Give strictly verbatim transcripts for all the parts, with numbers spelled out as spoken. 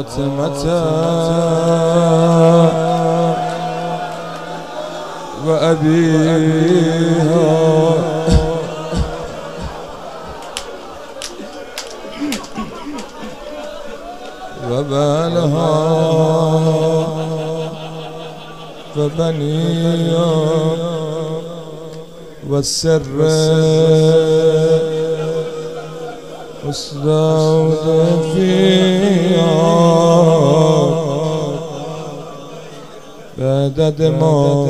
فاطمة وأبيها وبالها وبنيها والسر مستودع فيها بعدد ما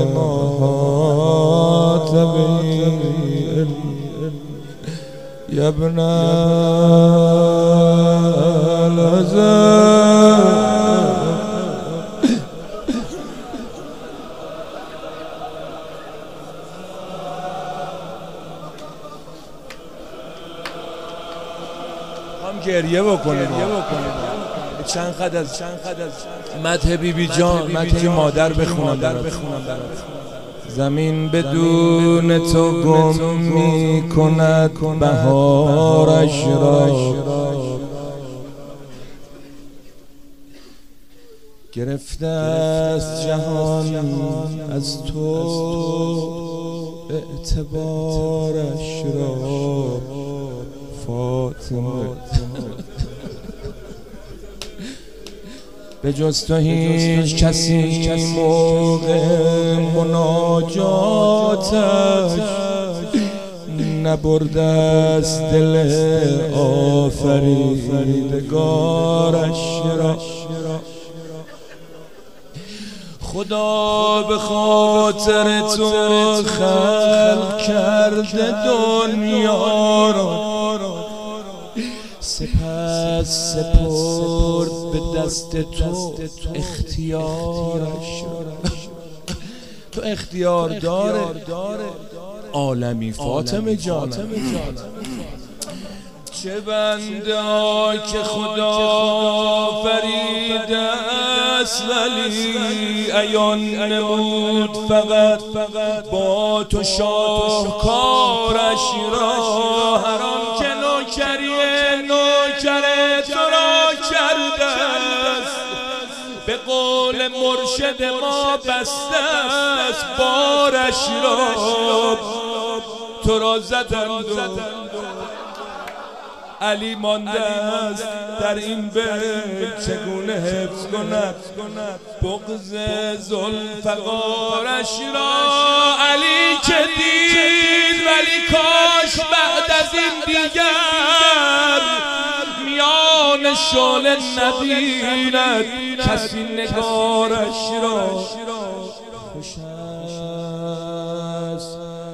تبين يا ابن العزاء. هم گریه بکنیم چند خد از مدح بی بی جان، مدح مادر بخونم برات. زمین بدون تو گم می کند بهارش را، گرفته است جهان از تو اعتبارش را. فاطمه به جز تو هیچ کسی موقع مناجاتش نبرده است دل آفریدگارش را. خدا به خاطر تو خلق کرده دنیا را، سپس سپرد به دست تو اختیارش را. تو اختیار داره عالمی فاطمه جان. چه بنده ها که خدا فریده است ولی عیان نمود فقط با تو شاهکارش را. هر آن که نوکری نوکر تو را کرده است، به قول مرشد ما بسته است بارش را. تو را زدند علی مانده است در این بیت، چگونه حفظ کند بغض ذوالفقارش را. علی که دید ولی کاش بعد از این دیگر میان شعله ندیند کسی نگارش را. خوش است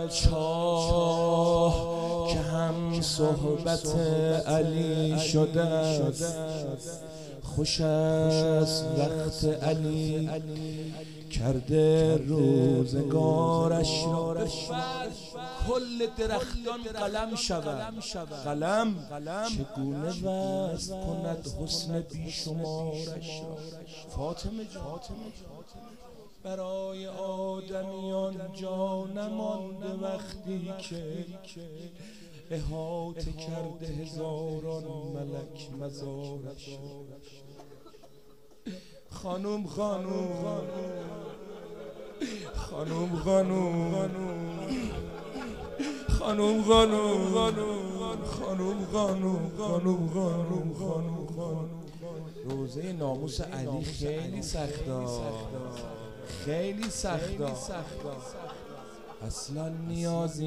چاه که هم صحبت علی شده است، خوش است وقت علی کرده روزگارش را. کل درختان قلم شود، قلم چگونه وصف کند حسن بیشمارش را. فاطمه جان برای آدمیان جا نمانده وقتی که احاطه کرده هزاران ملک مزارش. خانوم خانوم خانوم خانوم خانوم خانوم خانوم خانوم خانوم خانوم خانوم. روزه ناموس علی خیلی سخته، خیلی سخته. اصلا نیازی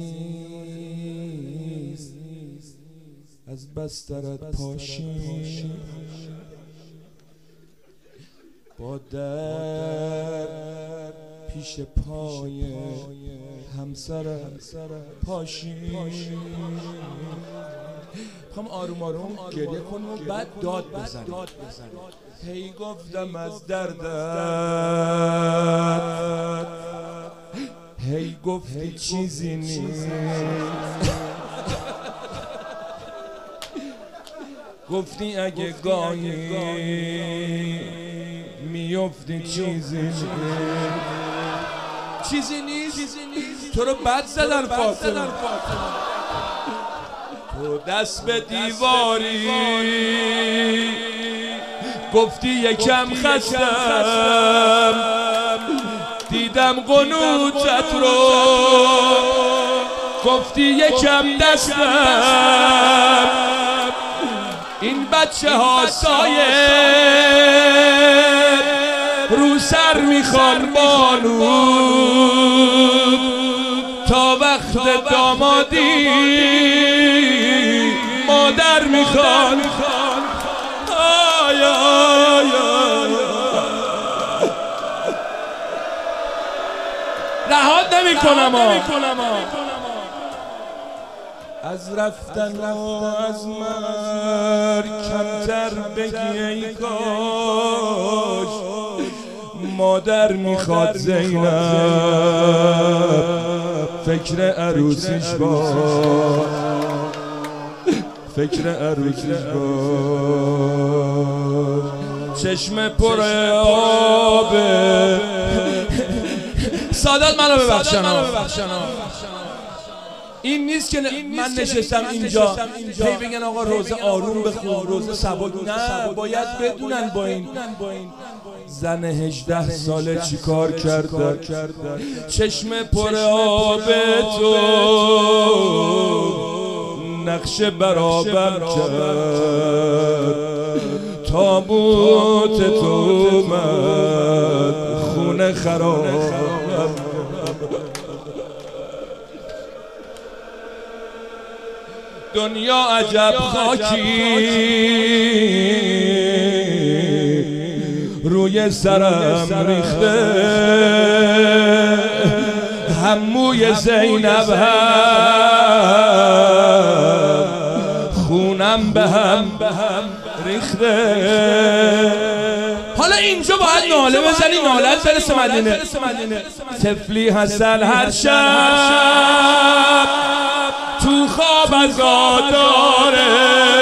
نیست از بسترت پاشی، با در پیش پای همسرت پاشی. میخوام آروم آروم گریه کنم و بعد داد بزنم. هی گفتم از دردت، هی گفتی چیزی نیست، گفتی اگه گاهی میفتی چیزی نیست. چیزی نیست تو رو بد زدن فاطمه، تو دست به دیواری گفتی یکم خستم دیدم قنوتت رو، گفتی یکم دستم این بچه ها سایه رو سر میخوان بانو تا وقت دامادی مادر میخوان. رهات نمی کنم از رفتن و از مر کمتر بگی ای کاش مادر میخواد زینب فکر عروسیش با فکر عروسیش با چشم پر آبه. سادات منو ببخشن، این نیست که من نشستم اینجا هی بگن آقا روزه آروم بخون، روزه سبک. نه، باید بدونن با این زن هجده ساله چی کار کرده. چشم پر آب تو نقش برابر کرد، تابوت تو اومد خونه خراب. دنیا عجب خاکی روی سرم ریخته، هموی زینب هم خونم به هم ریخته. حالا اینجا باید ناله بزنی، نالت برسه مدینه. طفلی حسن هر شب تو خواب از داره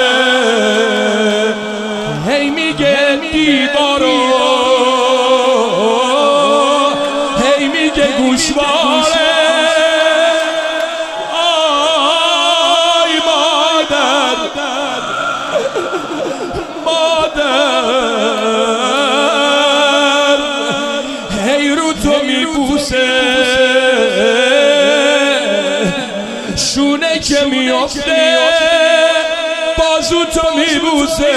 هی میگه دیوارو، هی میگه گوشواره. آی مادر مادر هی رو تو میبوسه، شونه که میافته بازو تو میبوسه.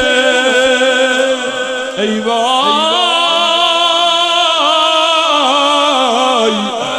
ای وای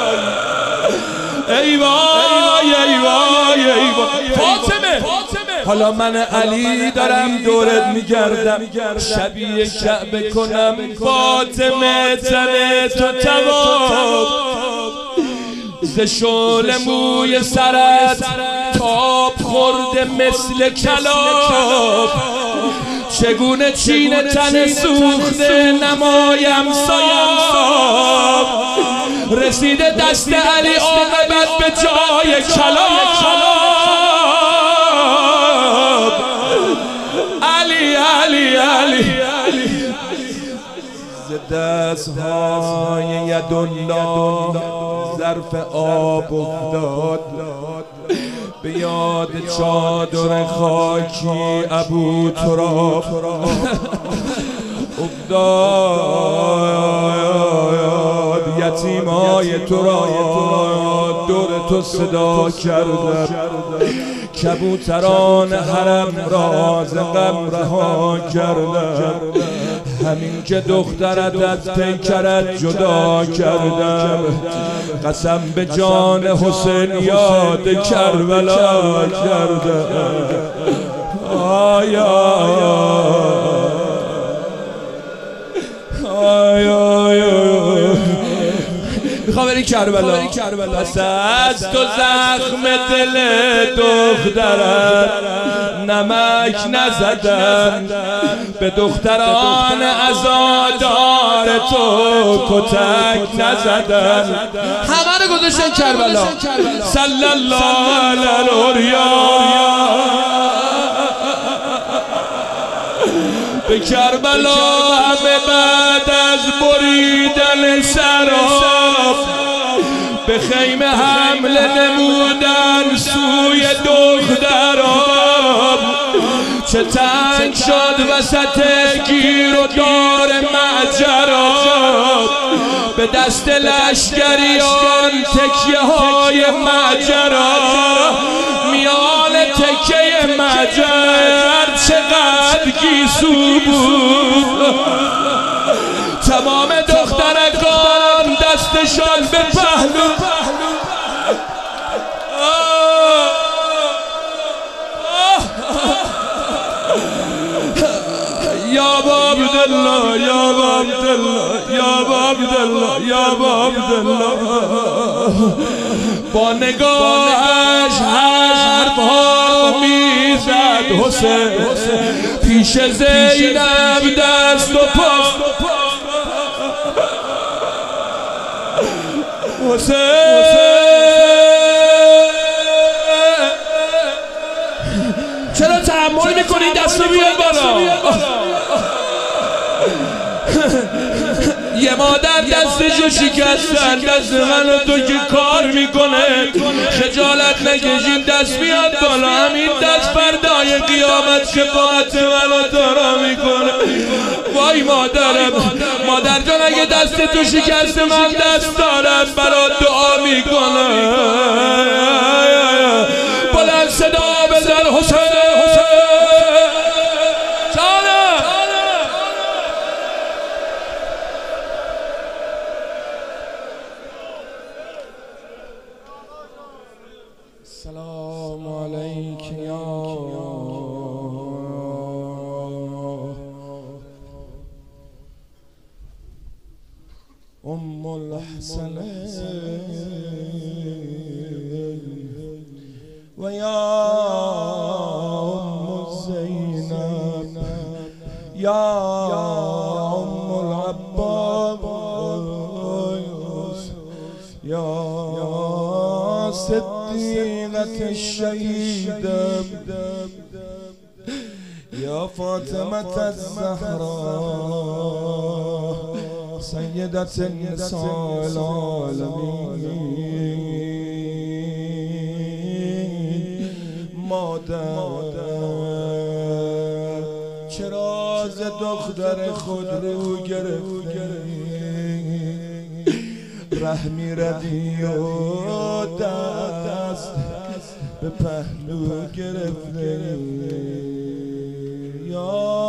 ای وای ای وای ای وای. فاطمه حالا من علی دارم دورت میگردم، شبیه کعبه کنم فاطمه تن تو تواب. ز شعله موی سرت تاب خورده مثل کلاب، چگونه چین تن سوخته نمایم سایب. رسیده دست علی عاقبت به جای کلاب. علی علی علی ز دستهای یدالله ظرف آب افتاد، به یاد چادر خاکی ابو تراب افتاد. یتیمای تو را دور تو صدا کردم، کبوتران حرم را ز غم رها کردم. همین که دخترت از پیکرت جدا کردم، قسم به جان حسین یاد کربلا کردم. آیا آیا میخوام بری کربلا، پس از تو زخم دل دخترت نمک نزدن، به دختران عزادار تو کتک نزدن. همه رو گذاشتن کربلا. صلی الله علی الاولیا. به کربلا همه بعد از بریدن سراب به خیمه حمله نمودن سوی دخترام، چه تنگ شد وسط گیر و دار ماجرا، به دست لشکریان تکیه های ماجرا، میان تکیه مجر چقدر گیسو بود. تمام دخترکان دستشان به پهلو، یا باب عبدالله یا باب عبدالله یا باب عبدالله یا باب عبدالله، با نگاهش حرفها میزد حسین، پیش زینب دست و پا حسین. چرا تحمل میکنی؟ دستو بیار بالا. یه مادر دستشو شکستن، دست من و تو که کار میکنه، خجالت نکشین دست بیاد بالا. همین دست فردای قیامت شفاعت من و تو را میکنه. وای مادرم، مادر جان اگه دست تو شکسته من دست دارم برات دعا میکنه. بلند صدا بزن حسین. سلام علیک یا ام الحسن و یا ام زینب یا ام العباس یا صدیقة الشهيدة يا فاطمة الزهراء سيدة النساء العالمين. مادر چرا ز دختر خود رو گرفتی؟ رحمی ردی و دست به پهلو گرفته. یا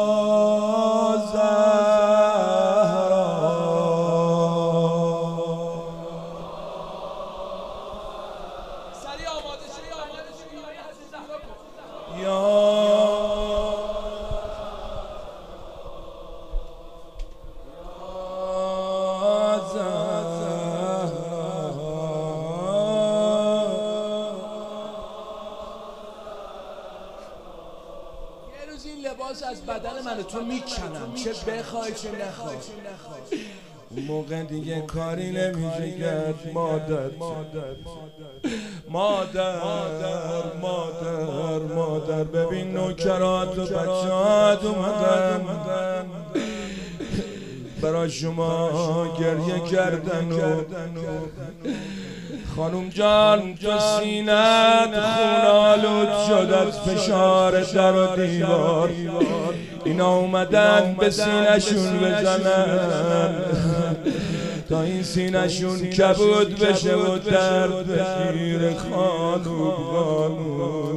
زهرا سریع آماده شدی، آماده شدی یا لباس از بدن من تو میکنم، چه بخوای چه نخوای. اون موقع دیگه کاری نمیشه کرد. مادر مادر مادر مادر ببین نوکرات و بچه‌هات اومدن برای شما گریه کردن و خانوم جان تو سینت خون آلود شد از فشار در و دیوار. اینا اومدن به سینشون بزنن تا این سینشون کبود بشه و درد بگیره. خانوم خانوم